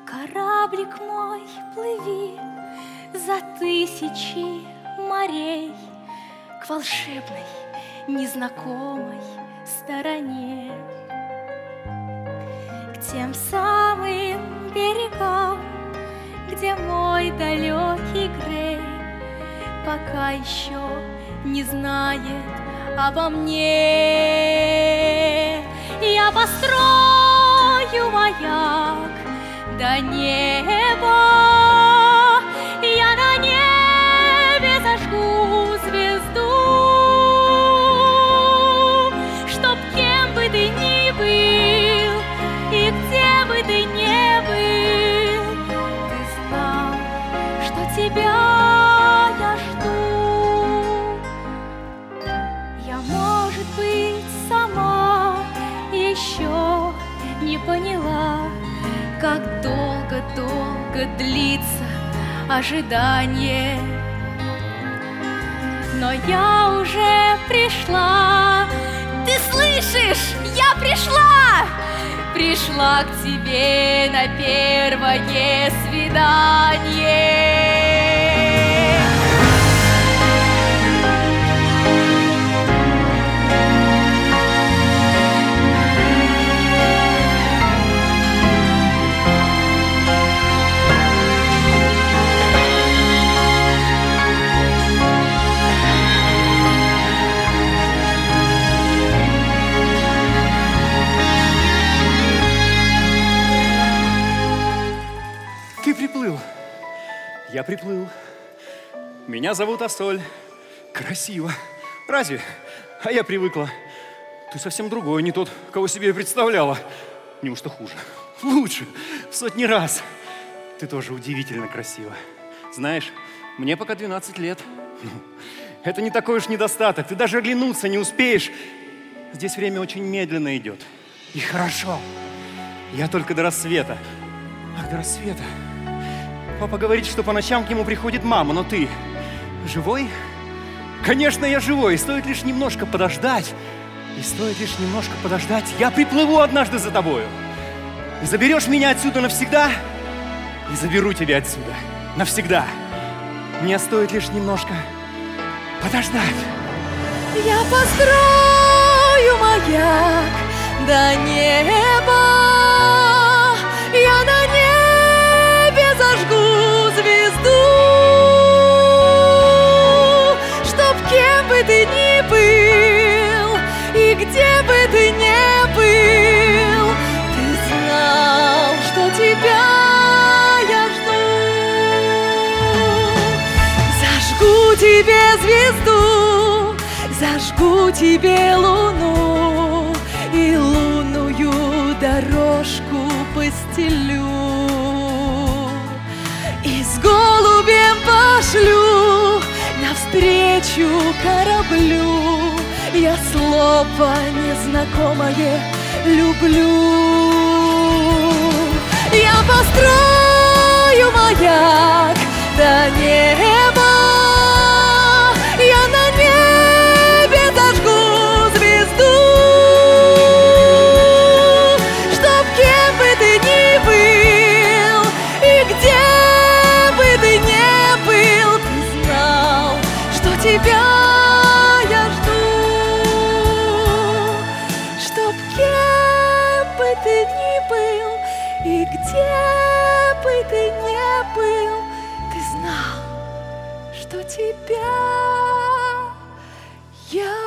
Кораблик мой, плыви за тысячи морей к волшебной, незнакомой стороне, к тем самым берегам, где мой далекий Грей пока еще не знает обо мне. Я построю маяк до неба, я на небе зажгу звезду, чтоб кем бы ты ни был и где бы ты ни был, ты знал, что тебя я жду. Я, может быть, сама еще не поняла, как долго-долго длится ожидание, но я уже пришла. Ты слышишь? Я пришла! Пришла к тебе на первое свидание. Ты приплыл. Я приплыл. Меня зовут Ассоль. Красиво. Разве? А я привыкла. Ты совсем другой, не тот, кого себе я представляла. Неужто хуже? Лучше. В сотни раз. Ты тоже удивительно красива. Знаешь, мне пока 12 лет. Это не такой уж недостаток. Ты даже оглянуться не успеешь. Здесь время очень медленно идет. И хорошо. Я только до рассвета. Ах, до рассвета. Папа говорит, что по ночам к нему приходит мама, но ты живой? Конечно, я живой, и стоит лишь немножко подождать. Я приплыву однажды за тобою. И заберешь меня отсюда навсегда, и заберу тебя отсюда навсегда. Мне стоит лишь немножко подождать. Я построю маяк до неба, я на небе зажгу звезду, чтоб кем бы ты ни был и где бы ты ни был, ты знал, что тебя я жду. Зажгу тебе звезду, зажгу тебе луну и лунную дорожку постелю, и с голубем пошлю навстречу кораблю. Я слово незнакомое люблю. Я построю маяк до неба, я на небе зажгу звезду, чтоб кем бы ты ни был и где бы ты ни был, ты знал, что тебя я жду. Чтоб кем бы ты ни был и где бы ты ни был, ты знал, что тебя я